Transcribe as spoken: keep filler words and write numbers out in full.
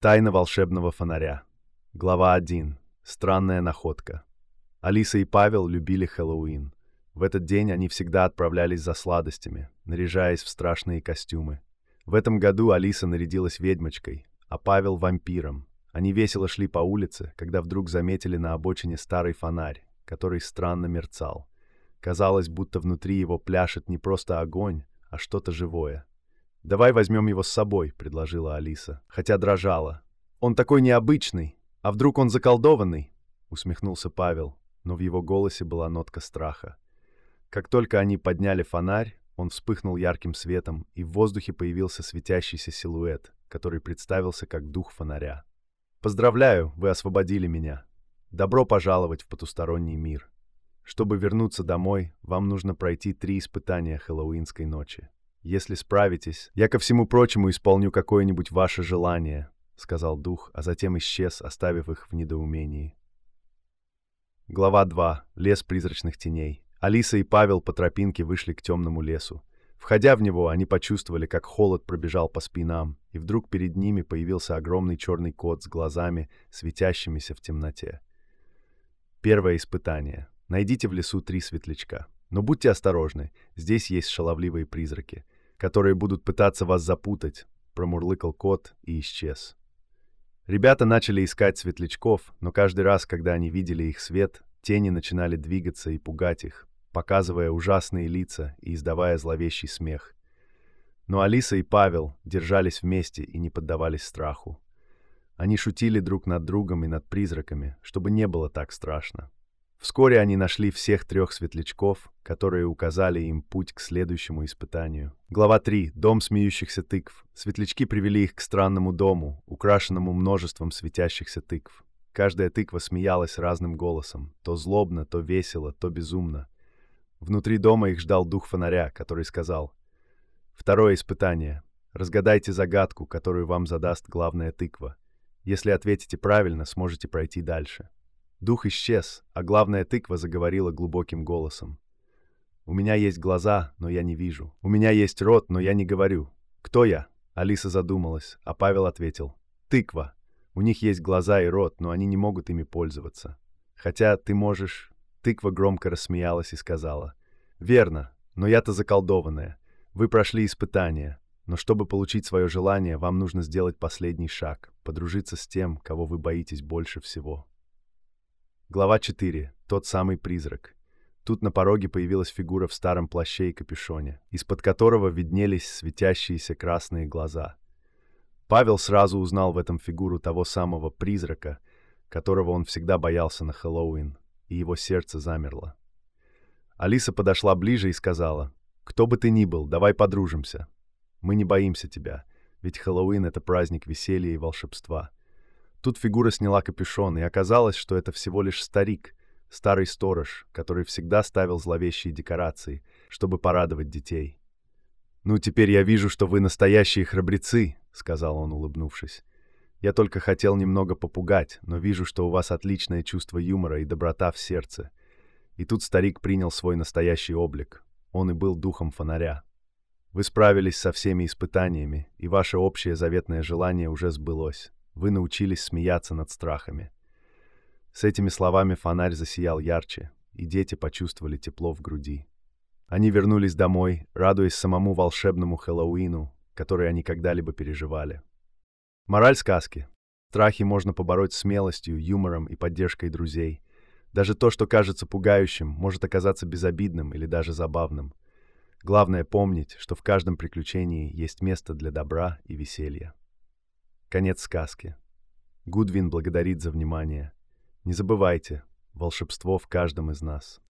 Тайна волшебного фонаря. Глава один. Странная находка. Алиса и Павел любили Хэллоуин. В этот день они всегда отправлялись за сладостями, наряжаясь в страшные костюмы. В этом году Алиса нарядилась ведьмочкой, а Павел — вампиром. Они весело шли по улице, когда вдруг заметили на обочине старый фонарь, который странно мерцал. Казалось, будто внутри его пляшет не просто огонь, а что-то живое. «Давай возьмем его с собой», — предложила Алиса, хотя дрожала. «Он такой необычный, а вдруг он заколдованный?» — усмехнулся Павел, но в его голосе была нотка страха. Как только они подняли фонарь, он вспыхнул ярким светом, и в воздухе появился светящийся силуэт, который представился как дух фонаря. «Поздравляю, вы освободили меня. Добро пожаловать в потусторонний мир. Чтобы вернуться домой, вам нужно пройти три испытания хэллоуинской ночи. Если справитесь, я ко всему прочему исполню какое-нибудь ваше желание», — сказал дух, а затем исчез, оставив их в недоумении. Глава два. Лес призрачных теней. Алиса и Павел по тропинке вышли к темному лесу. Входя в него, они почувствовали, как холод пробежал по спинам, и вдруг перед ними появился огромный черный кот с глазами, светящимися в темноте. Первое испытание. Найдите в лесу три светлячка. Но будьте осторожны, здесь есть шаловливые призраки, которые будут пытаться вас запутать, промурлыкал кот и исчез. Ребята начали искать светлячков, но каждый раз, когда они видели их свет, тени начинали двигаться и пугать их, показывая ужасные лица и издавая зловещий смех. Но Алиса и Павел держались вместе и не поддавались страху. Они шутили друг над другом и над призраками, чтобы не было так страшно. Вскоре они нашли всех трех светлячков, которые указали им путь к следующему испытанию. Глава три. Дом смеющихся тыкв. Светлячки привели их к странному дому, украшенному множеством светящихся тыкв. Каждая тыква смеялась разным голосом, то злобно, то весело, то безумно. Внутри дома их ждал дух фонаря, который сказал: «Второе испытание. Разгадайте загадку, которую вам задаст главная тыква. Если ответите правильно, сможете пройти дальше». Дух исчез, а главная тыква заговорила глубоким голосом. «У меня есть глаза, но я не вижу. У меня есть рот, но я не говорю. Кто я?» Алиса задумалась, а Павел ответил: «Тыква. У них есть глаза и рот, но они не могут ими пользоваться. Хотя ты можешь...» Тыква громко рассмеялась и сказала: «Верно, но я-то заколдованная. Вы прошли испытание, но чтобы получить свое желание, вам нужно сделать последний шаг, подружиться с тем, кого вы боитесь больше всего». Глава четыре. Тот самый призрак. Тут на пороге появилась фигура в старом плаще и капюшоне, из-под которого виднелись светящиеся красные глаза. Павел сразу узнал в этом фигуру того самого призрака, которого он всегда боялся на Хэллоуин, и его сердце замерло. Алиса подошла ближе и сказала: «Кто бы ты ни был, давай подружимся. Мы не боимся тебя, ведь Хэллоуин — это праздник веселья и волшебства». Тут фигура сняла капюшон, и оказалось, что это всего лишь старик, старый сторож, который всегда ставил зловещие декорации, чтобы порадовать детей. «Ну, теперь я вижу, что вы настоящие храбрецы», — сказал он, улыбнувшись. «Я только хотел немного попугать, но вижу, что у вас отличное чувство юмора и доброта в сердце». И тут старик принял свой настоящий облик. Он и был духом фонаря. «Вы справились со всеми испытаниями, и ваше общее заветное желание уже сбылось. Вы научились смеяться над страхами». С этими словами фонарь засиял ярче, и дети почувствовали тепло в груди. Они вернулись домой, радуясь самому волшебному Хэллоуину, который они когда-либо переживали. Мораль сказки. Страхи можно побороть смелостью, юмором и поддержкой друзей. Даже то, что кажется пугающим, может оказаться безобидным или даже забавным. Главное помнить, что в каждом приключении есть место для добра и веселья. Конец сказки. Гудвин благодарит за внимание. Не забывайте, волшебство в каждом из нас.